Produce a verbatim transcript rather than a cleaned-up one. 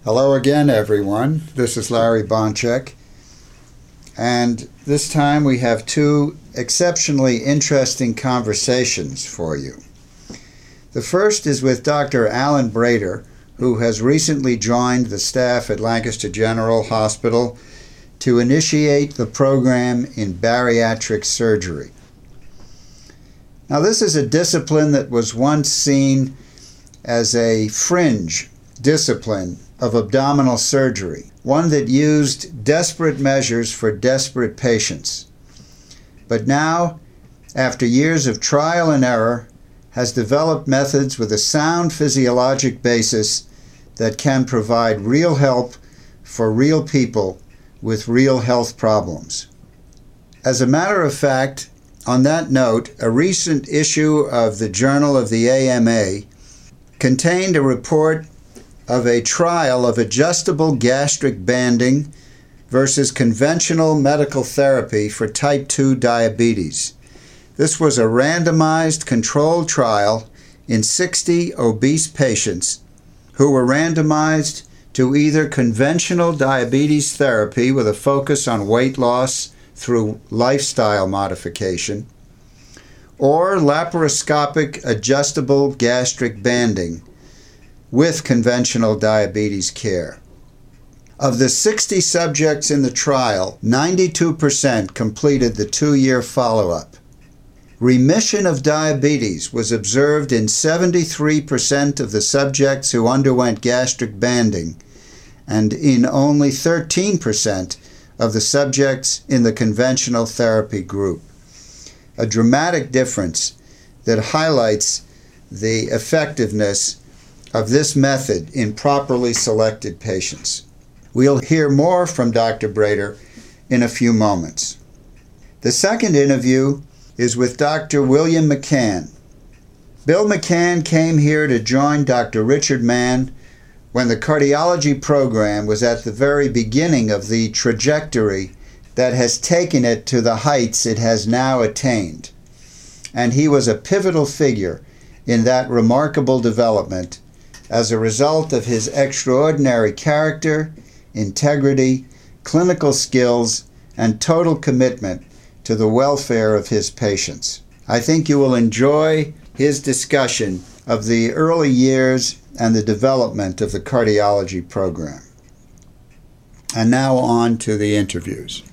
Hello again, everyone. This is Larry Bonchek, and this time we have two exceptionally interesting conversations for you. The first is with Doctor Alan Brader, who has recently joined the staff at Lancaster General Hospital to initiate the program in bariatric surgery. Now, this is a discipline that was once seen as a fringe discipline of abdominal surgery, one that used desperate measures for desperate patients. But now, after years of trial and error, has developed methods with a sound physiologic basis that can provide real help for real people with real health problems. As a matter of fact, on that note, a recent issue of the Journal of the A M A contained a report of a trial of adjustable gastric banding versus conventional medical therapy for type two diabetes. This was a randomized controlled trial in sixty obese patients who were randomized to either conventional diabetes therapy with a focus on weight loss through lifestyle modification, or laparoscopic adjustable gastric banding with conventional diabetes care. Of the sixty subjects in the trial, ninety-two percent completed the two-year follow-up. Remission of diabetes was observed in seventy-three percent of the subjects who underwent gastric banding and in only thirteen percent of the subjects in the conventional therapy group. A dramatic difference that highlights the effectiveness of this method in properly selected patients. We'll hear more from Doctor Brader in a few moments. The second interview is with Doctor William McCann. Bill McCann came here to join Doctor Richard Mann when the cardiology program was at the very beginning of the trajectory that has taken it to the heights it has now attained. And he was a pivotal figure in that remarkable development as a result of his extraordinary character, integrity, clinical skills, and total commitment to the welfare of his patients. I think you will enjoy his discussion of the early years and the development of the cardiology program. And now on to the interviews.